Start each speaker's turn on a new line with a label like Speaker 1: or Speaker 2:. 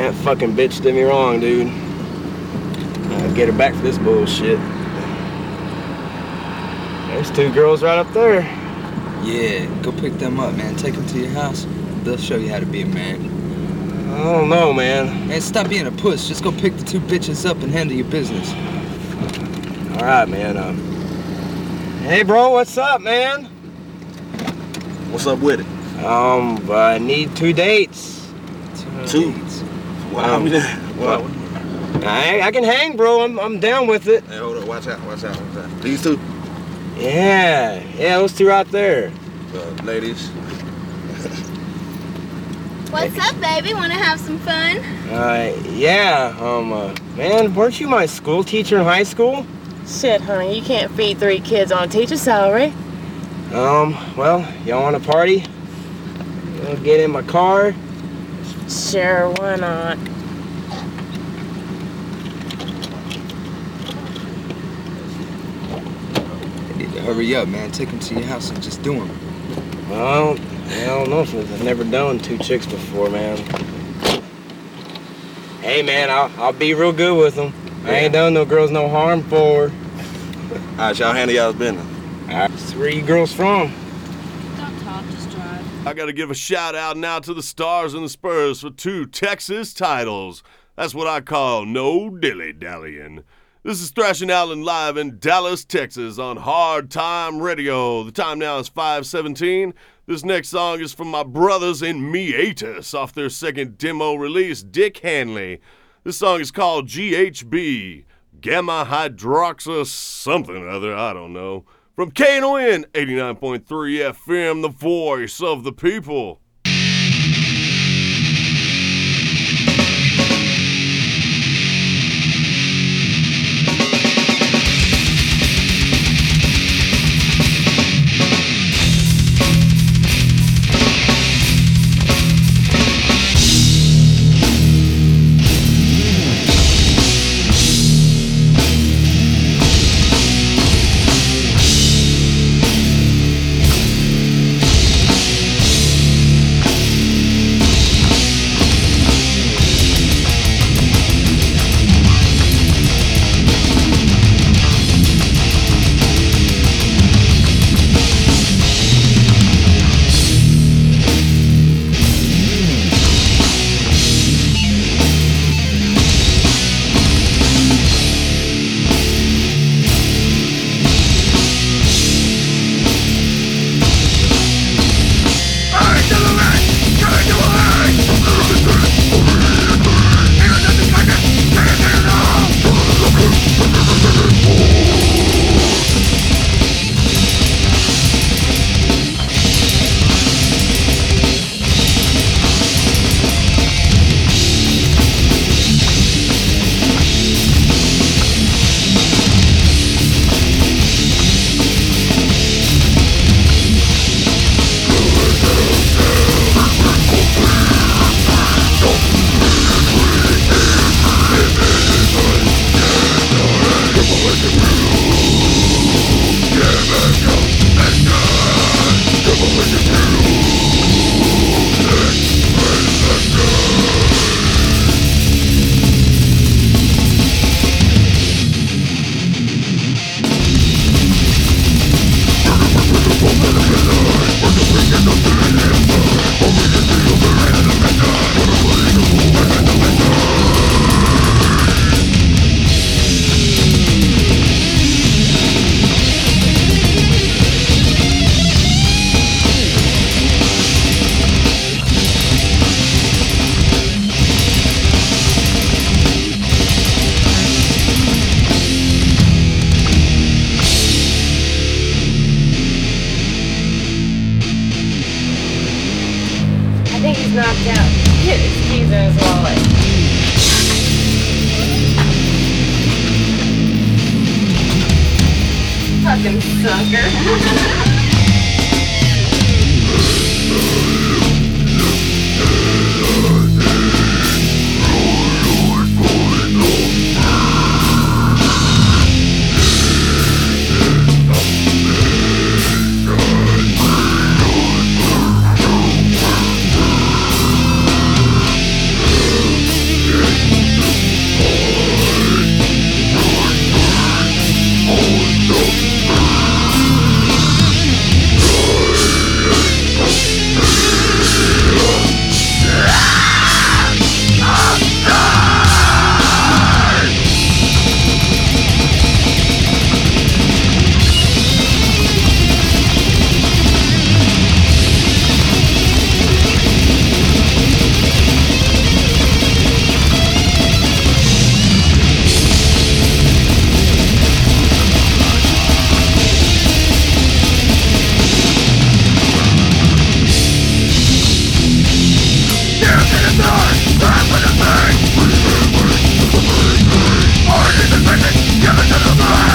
Speaker 1: That fucking bitch did me wrong, dude. I'll get her back for this bullshit. There's 2 girls right up there.
Speaker 2: Yeah, go pick them up, man. Take them to your house. They'll show you how to be a man.
Speaker 1: I don't know, man.
Speaker 2: Man, stop being a puss. Just go pick the 2 bitches up and handle your business.
Speaker 1: All right, man. Hey, bro, what's up, man?
Speaker 3: What's up with it?
Speaker 1: I need 2 dates.
Speaker 3: 2? Wow.
Speaker 1: Well, I can hang, bro. I'm down with it.
Speaker 3: Hey, hold up. Watch out. These 2?
Speaker 1: Yeah, those 2 right there.
Speaker 3: Ladies.
Speaker 4: What's up, baby? Want to have some fun?
Speaker 1: Yeah. Man, weren't you my school teacher in high school?
Speaker 5: Shit, honey, you can't feed 3 kids on a teacher's salary.
Speaker 1: Well, y'all want to party? I'll get in my car.
Speaker 5: Sure, why not?
Speaker 2: Hurry up, man. Take them to your house and just do them.
Speaker 1: Well, I don't know, I've never done 2 chicks before, man. Hey, man, I'll be real good with them. I ain't done no girls no harm for.
Speaker 3: Alright, y'all handle y'all's business.
Speaker 1: Alright, so where you girls from?
Speaker 4: Don't talk, just drive.
Speaker 6: I gotta give a shout out now to the Stars and the Spurs for 2 Texas titles. That's what I call no dilly-dallying. This is Thrashing Allen live in Dallas, Texas on Hard Time Radio. The time now is 5:17. This next song is from my brothers in Meatus off their 2nd demo release, Dick Hanley. This song is called GHB, Gamma Hydroxy something or other, I don't know. From KNON 89.3 FM, the voice of the people.
Speaker 5: knocked out. Hit his keys in his wallet. Fucking sucker.
Speaker 7: Given to the blind.